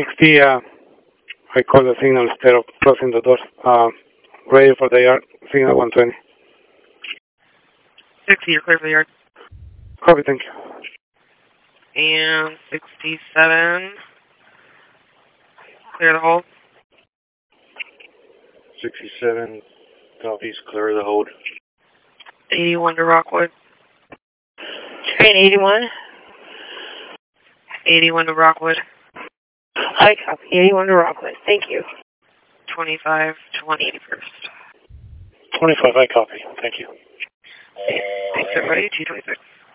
60, I call the signal instead of closing the doors. Ready for the yard, signal 120. 60, you're clear for the yard. Copy, thank you. And 67, clear the hold. 67, copies, clear the hold. 81 to Rockwood. Train 81. 81 to Rockwood. I copy. 81 to Rockwood. Thank you. 25 to 181st. 25, I copy. Thank you. Thanks, everybody. 226.